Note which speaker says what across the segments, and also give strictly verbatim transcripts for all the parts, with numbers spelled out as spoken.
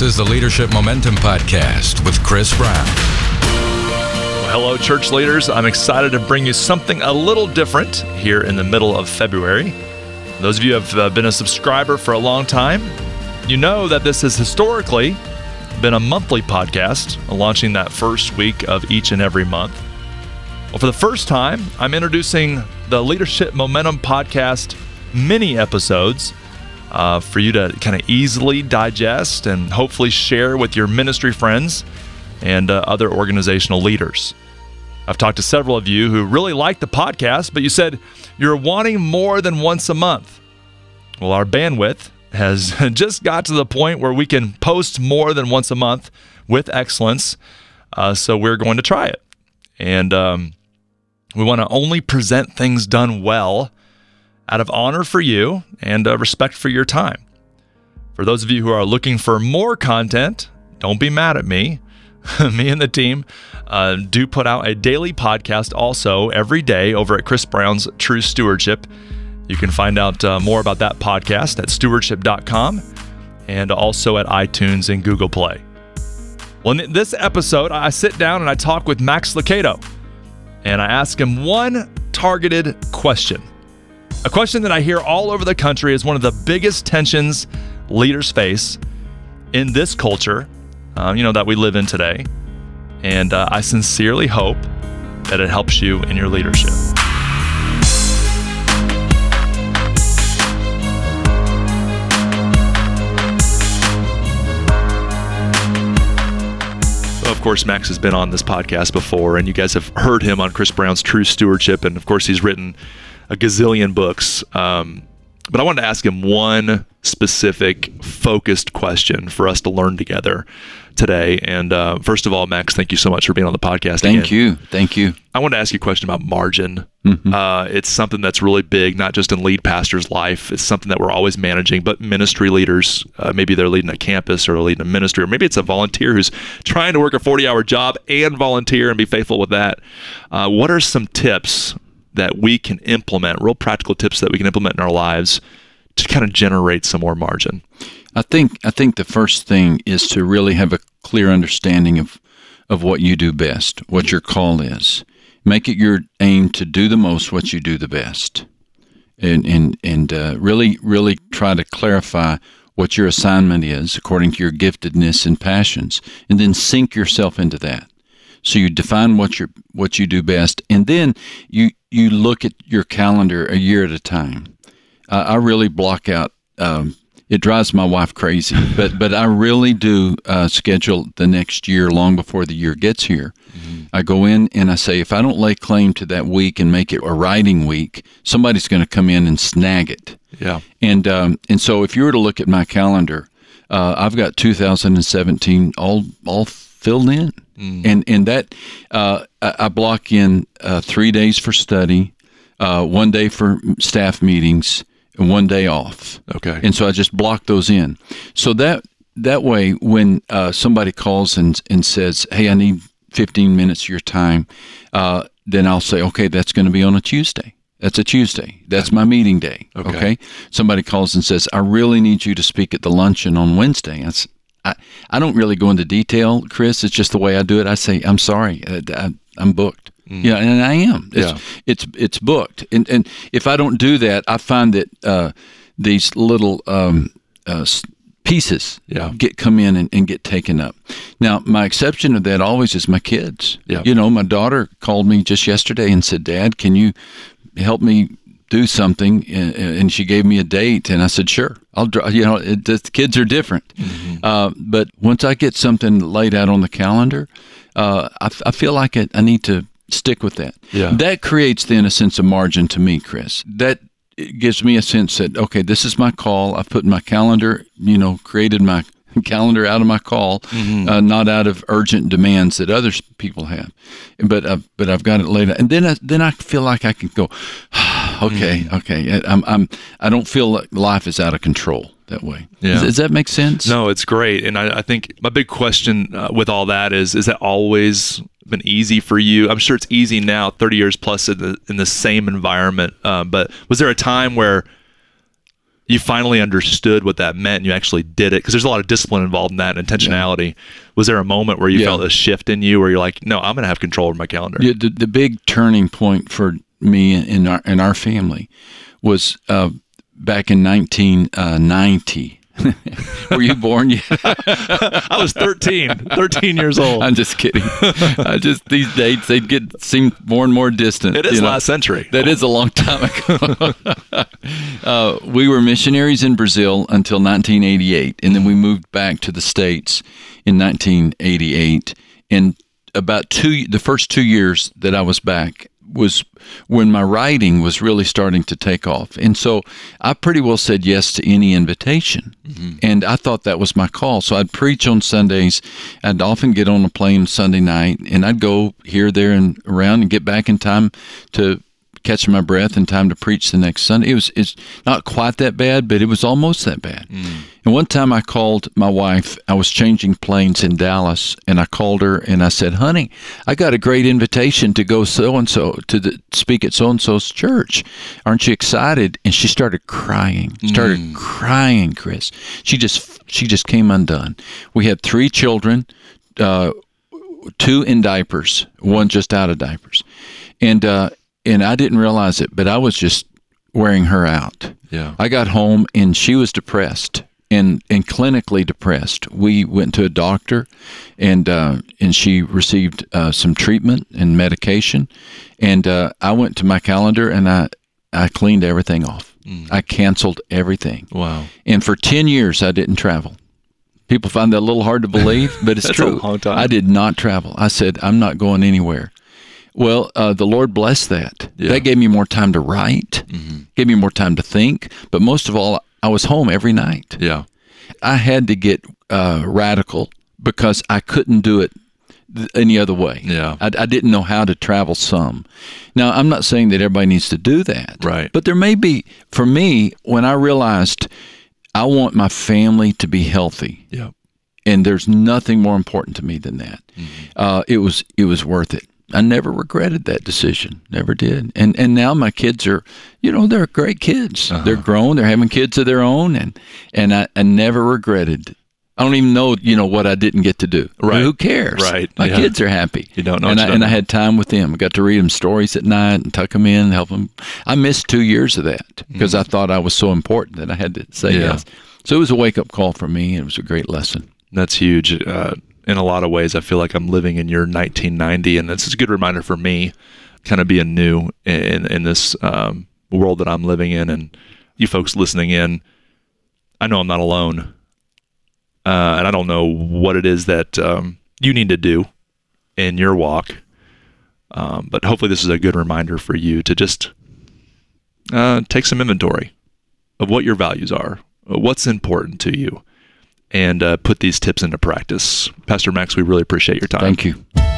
Speaker 1: This is the Leadership Momentum Podcast with Chris Brown.
Speaker 2: Well, hello, church leaders. I'm excited to bring you something a little different here in the middle of February. Those of you who have uh, been a subscriber for a long time, you know that this has historically been a monthly podcast, launching that first week of each and every month. Well, for the first time, I'm introducing the Leadership Momentum Podcast mini episodes uh, for you to kind of easily digest and hopefully share with your ministry friends and uh, other organizational leaders. I've talked to several of you who really like the podcast, but you said you're wanting more than once a month. Well, our bandwidth has just got to the point where we can post more than once a month with excellence, uh, so we're going to try it. And um, we want to only present things done well out of honor for you and uh, respect for your time. For those of you who are looking for more content, don't be mad at me. Me and the team uh, do put out a daily podcast also every day over at Chris Brown's True Stewardship. You can find out uh, more about that podcast at stewardship dot com and also at iTunes and Google Play. Well, in this episode, I sit down and I talk with Max Lucado, and I ask him one targeted question. A question that I hear all over the country is one of the biggest tensions leaders face in this culture, uh, you know, that we live in today. And uh, I sincerely hope that it helps you in your leadership. Of course, Max has been on this podcast before, and you guys have heard him on Chris Brown's True Stewardship, and of course, he's written a gazillion books. Um, but I wanted to ask him one specific, focused question for us to learn together today. And uh, first of all, Max, thank you so much for being on the podcast.
Speaker 3: Thank
Speaker 2: again.
Speaker 3: you. Thank you.
Speaker 2: I wanted to ask you a question about margin.
Speaker 3: Mm-hmm.
Speaker 2: Uh, it's something that's really big, not just in lead pastors' life. It's something that we're always managing, but ministry leaders, uh, maybe they're leading a campus or leading a ministry, or maybe it's a volunteer who's trying to work a forty-hour job and volunteer and be faithful with that. Uh, what are some tips that we can implement, real practical tips that we can implement in our lives to kind of generate some more margin?
Speaker 3: I think I think the first thing is to really have a clear understanding of, of what you do best, what your call is. Make it your aim to do the most what you do the best, and and and uh, really really try to clarify what your assignment is according to your giftedness and passions, and then sink yourself into that. So you define what you what you do best, and then you you look at your calendar a year at a time. Uh, I really block out. Um, it drives my wife crazy, but but I really do uh, schedule the next year long before the year gets here. Mm-hmm. I go in and I say, if I don't lay claim to that week and make it a writing week, somebody's going to come in and snag it.
Speaker 2: Yeah. And
Speaker 3: um, and so if you were to look at my calendar, uh, I've got two thousand seventeen all all filled in. Mm. And and that uh, I, I block in uh, three days for study, uh, one day for staff meetings, and one day off.
Speaker 2: Okay.
Speaker 3: And so I just block those in. So that that way, when uh, somebody calls and and says, "Hey, I need fifteen minutes of your time," uh, then I'll say, "Okay, that's going to be on a Tuesday. That's a Tuesday. That's my meeting day." Okay. okay. Somebody calls and says, "I really need you to speak at the luncheon on Wednesday." That's I, I don't really go into detail, Chris. It's just the way I do it. I say, "I'm sorry, I, I, I'm booked." Mm. Yeah, and I am. It's,
Speaker 2: yeah.
Speaker 3: it's it's booked. And and if I don't do that, I find that uh, these little um, uh, pieces
Speaker 2: yeah.
Speaker 3: get come in and, and get taken up. Now, my exception to that always is my kids.
Speaker 2: Yeah.
Speaker 3: You know, my daughter called me just yesterday and said, "Dad, can you help me do something?" And she gave me a date, and I said, "Sure, I'll." You know, it, the kids are different, mm-hmm. uh, but once I get something laid out on the calendar, uh, I, I feel like I, I need to stick with that.
Speaker 2: Yeah.
Speaker 3: That creates then a sense of margin to me, Chris. That gives me a sense that, okay, this is my call. I've put in my calendar, you know, created my calendar out of my call, mm-hmm. uh, not out of urgent demands that other people have, but uh, but I've got it laid out, and then I, then I feel like I can go, okay, mm-hmm. okay, I'm I'm I don't feel like life is out of control that way.
Speaker 2: Yeah.
Speaker 3: Does, does that make sense?
Speaker 2: No, it's great, and I, I think my big question uh, with all that is: is that always been easy for you? I'm sure it's easy now, thirty years plus in the in the same environment, um, but was there a time where you finally understood what that meant and you actually did it? Because there's a lot of discipline involved in that and intentionality. Yeah. Was there a moment where you yeah. felt a shift in you where you're like, no, I'm going to have control over my calendar?
Speaker 3: Yeah, the, the big turning point for me in our, in our family was uh, back in nineteen ninety. Were you born yet?
Speaker 2: I was thirteen, thirteen years old.
Speaker 3: I'm just kidding. I just these dates they get seem more and more distant.
Speaker 2: It is
Speaker 3: you know?
Speaker 2: last century.
Speaker 3: That is a long time ago. uh, we were missionaries in Brazil until nineteen eighty-eight, and then we moved back to the States in nineteen eighty-eight. And about two, the first two years that I was back was when my writing was really starting to take off. And so I pretty well said yes to any invitation. Mm-hmm. And I thought that was my call. So I'd preach on Sundays. I'd often get on a plane Sunday night, and I'd go here, there, and around and get back in time to catch my breath in time to preach the next Sunday. It was it's not quite that bad, but it was almost that bad. Mm. And one time I called my wife. I was changing planes in Dallas, and I called her and I said, honey, I got a great invitation to go so-and-so, to the, speak at so-and-so's church. Aren't you excited? And she started crying, started mm. crying, Chris. She just, she just came undone. We had three children, uh, two in diapers, one just out of diapers. And, uh, And I didn't realize it, but I was just wearing her out.
Speaker 2: Yeah.
Speaker 3: I got home, and she was depressed and, and clinically depressed. We went to a doctor, and uh, and she received uh, some treatment and medication. And uh, I went to my calendar, and I, I cleaned everything off. Mm. I canceled everything.
Speaker 2: Wow.
Speaker 3: And for ten years, I didn't travel. People find that a little hard to believe, but it's
Speaker 2: That's
Speaker 3: true.
Speaker 2: A long time.
Speaker 3: I did not travel. I said, I'm not going anywhere. Well, uh, the Lord blessed that. Yeah. That gave me more time to write, mm-hmm. gave me more time to think. But most of all, I was home every night.
Speaker 2: Yeah,
Speaker 3: I had to get uh, radical because I couldn't do it th- any other way.
Speaker 2: Yeah,
Speaker 3: I, I didn't know how to travel some. Now, I'm not saying that everybody needs to do that.
Speaker 2: Right.
Speaker 3: But there may be, for me, when I realized I want my family to be healthy.
Speaker 2: Yeah.
Speaker 3: And there's nothing more important to me than that. Mm-hmm. Uh, it was it was worth it. I never regretted that decision. Never did. And and now my kids are, you know, they're great kids. Uh-huh. They're grown. They're having kids of their own. And, and I, I never regretted. I don't even know, you know, what I didn't get to do.
Speaker 2: Right.
Speaker 3: Who cares?
Speaker 2: Right.
Speaker 3: My
Speaker 2: yeah.
Speaker 3: kids are happy.
Speaker 2: You don't know.
Speaker 3: And, I,
Speaker 2: don't
Speaker 3: and
Speaker 2: know.
Speaker 3: I had time with them. I got to read them stories at night and tuck them in, help them. I missed two years of that because mm-hmm. I thought I was so important that I had to say
Speaker 2: yeah.
Speaker 3: yes. So it was a wake-up call for me. And it was a great lesson.
Speaker 2: That's huge. Uh, in a lot of ways, I feel like I'm living in your nineteen ninety, and it's a good reminder for me, kind of being new in in this um, world that I'm living in, and you folks listening in. I know I'm not alone, uh, and I don't know what it is that um, you need to do in your walk, um, but hopefully this is a good reminder for you to just uh, take some inventory of what your values are, what's important to you, and uh, put these tips into practice. Pastor Max, we really appreciate your time.
Speaker 3: Thank you.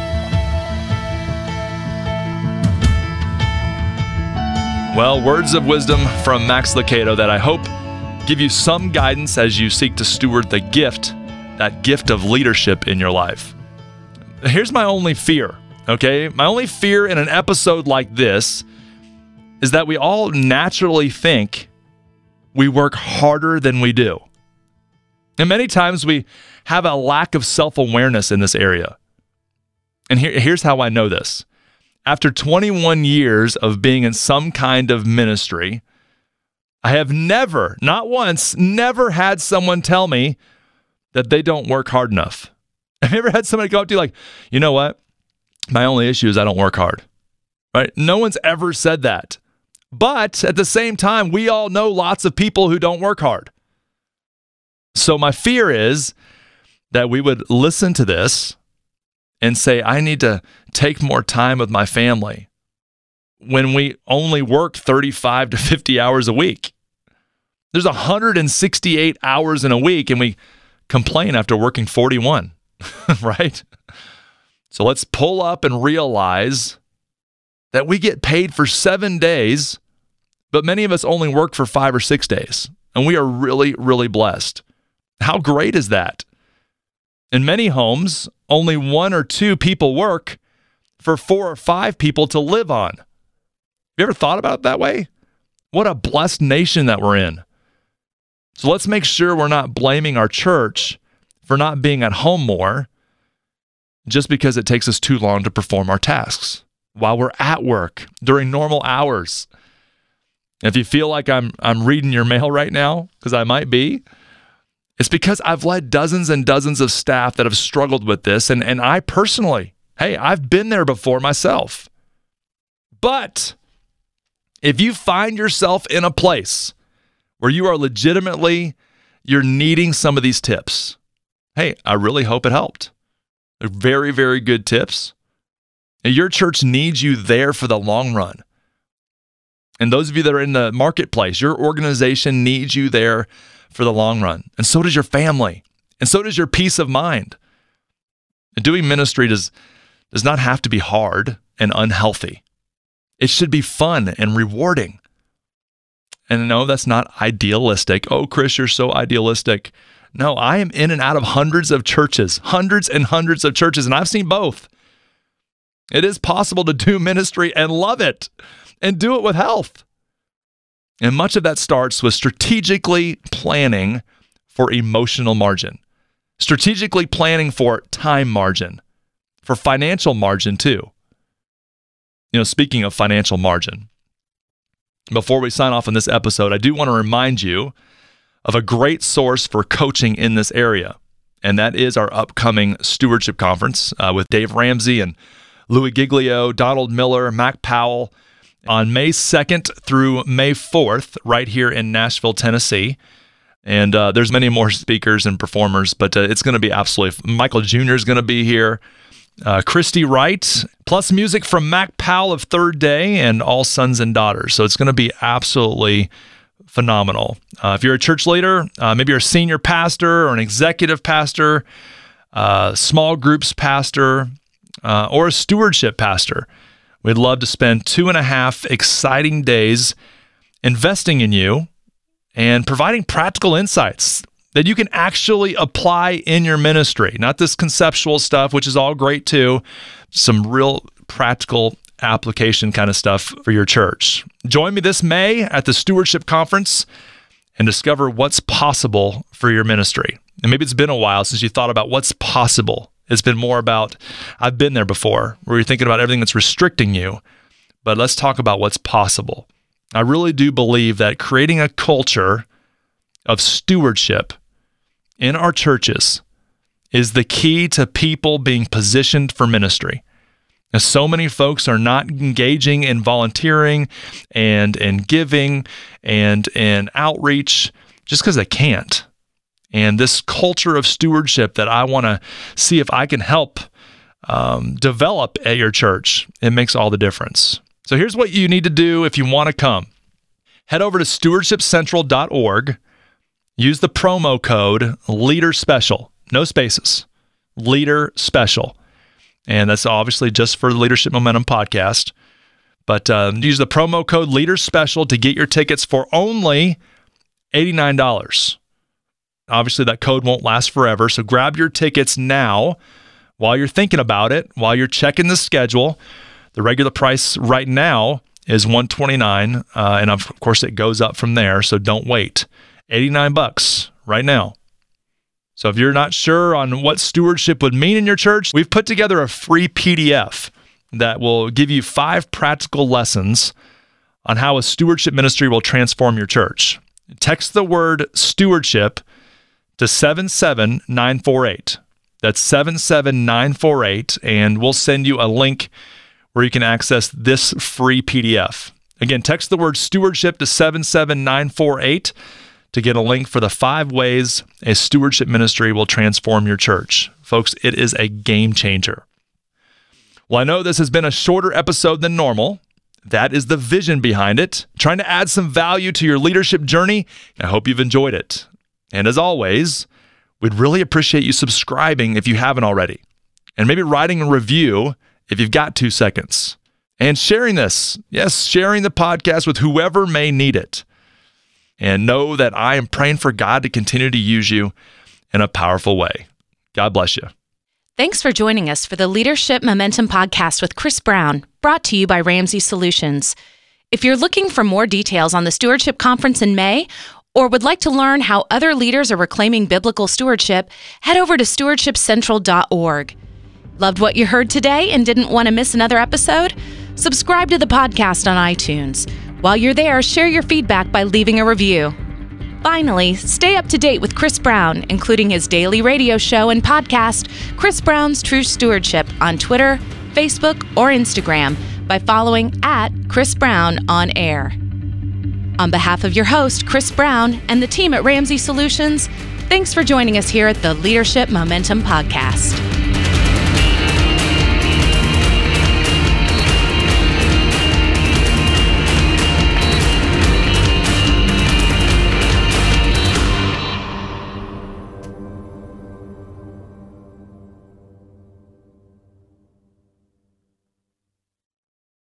Speaker 2: Well, words of wisdom from Max Lucado that I hope give you some guidance as you seek to steward the gift, that gift of leadership in your life. Here's my only fear, okay? My only fear in an episode like this is that we all naturally think we work harder than we do. And many times we have a lack of self-awareness in this area. And here, here's how I know this. After twenty-one years of being in some kind of ministry, I have never, not once, never had someone tell me that they don't work hard enough. Have you ever had somebody go up to you like, you know what? My only issue is I don't work hard, right? No one's ever said that. But at the same time, we all know lots of people who don't work hard. So my fear is that we would listen to this and say, I need to take more time with my family when we only work thirty-five to fifty hours a week. There's one hundred sixty-eight hours in a week, and we complain after working forty-one, right? So let's pull up and realize that we get paid for seven days, but many of us only work for five or six days, and we are really, really blessed. How great is that? In many homes, only one or two people work for four or five people to live on. Have you ever thought about it that way? What a blessed nation that we're in. So let's make sure we're not blaming our church for not being at home more just because it takes us too long to perform our tasks while we're at work during normal hours. If you feel like I'm I'm reading your mail right now, because I might be, it's because I've led dozens and dozens of staff that have struggled with this, and, and I personally, hey, I've been there before myself. But if you find yourself in a place where you are legitimately, you're needing some of these tips, hey, I really hope it helped. They're very, very good tips. And your church needs you there for the long run. And those of you that are in the marketplace, your organization needs you there for the long run. And so does your family. And so does your peace of mind. And doing ministry does, does not have to be hard and unhealthy. It should be fun and rewarding. And no, that's not idealistic. Oh, Chris, you're so idealistic. No, I am in and out of hundreds of churches, hundreds and hundreds of churches, and I've seen both. It is possible to do ministry and love it and do it with health. And much of that starts with strategically planning for emotional margin, strategically planning for time margin, for financial margin too. You know, speaking of financial margin, before we sign off on this episode, I do want to remind you of a great source for coaching in this area, and that is our upcoming Stewardship Conference uh, with Dave Ramsey and Louis Giglio, Donald Miller, Mac Powell, on May second through May fourth, right here in Nashville, Tennessee. And uh, there's many more speakers and performers, but uh, it's going to be absolutely, Michael Junior is going to be here, uh, Christy Wright, plus music from Mac Powell of Third Day and All Sons and Daughters. So it's going to be absolutely phenomenal. Uh, if you're a church leader, uh, maybe you're a senior pastor or an executive pastor, uh, small groups pastor, uh, or a stewardship pastor, we'd love to spend two and a half exciting days investing in you and providing practical insights that you can actually apply in your ministry. Not this conceptual stuff, which is all great too, some real practical application kind of stuff for your church. Join me this May at the Stewardship Conference and discover what's possible for your ministry. And maybe it's been a while since you thought about what's possible. It's been more about, I've been there before, where you're thinking about everything that's restricting you. But let's talk about what's possible. I really do believe that creating a culture of stewardship in our churches is the key to people being positioned for ministry. As so many folks are not engaging in volunteering and in giving and in outreach just because they can't. And this culture of stewardship that I want to see if I can help um, develop at your church, it makes all the difference. So here's what you need to do if you want to come. Head over to stewardship central dot org. Use the promo code Leader Special. No spaces. Leader Special. And that's obviously just for the Leadership Momentum podcast. But uh, use the promo code Leader Special to get your tickets for only eighty-nine dollars. Obviously, that code won't last forever, so grab your tickets now while you're thinking about it, while you're checking the schedule. The regular price right now is one hundred twenty-nine dollars, uh, and of course, it goes up from there, so don't wait. eighty-nine bucks right now. So if you're not sure on what stewardship would mean in your church, we've put together a free P D F that will give you five practical lessons on how a stewardship ministry will transform your church. Text the word stewardship to seven seven nine four eight. That's seven seven nine four eight, and we'll send you a link where you can access this free P D F. Again, text the word stewardship to seven seven nine four eight to get a link for the five ways a stewardship ministry will transform your church. Folks, it is a game changer. Well, I know this has been a shorter episode than normal. That is the vision behind it, trying to add some value to your leadership journey. I hope you've enjoyed it. And as always, we'd really appreciate you subscribing if you haven't already, and maybe writing a review if you've got two seconds, and sharing this. Yes, sharing the podcast with whoever may need it. And know that I am praying for God to continue to use you in a powerful way. God bless you.
Speaker 4: Thanks for joining us for the Leadership Momentum Podcast with Chris Brown, brought to you by Ramsey Solutions. If you're looking for more details on the Stewardship Conference in May, Or would like to learn how other leaders are reclaiming biblical stewardship, head over to stewardship central dot org. Loved what you heard today and didn't want to miss another episode? Subscribe to the podcast on iTunes. While you're there, share your feedback by leaving a review. Finally, stay up to date with Chris Brown, including his daily radio show and podcast, Chris Brown's True Stewardship, on Twitter, Facebook, or Instagram by following at Chris Brown on air. On behalf of your host, Chris Brown, and the team at Ramsey Solutions, thanks for joining us here at the Leadership Momentum Podcast.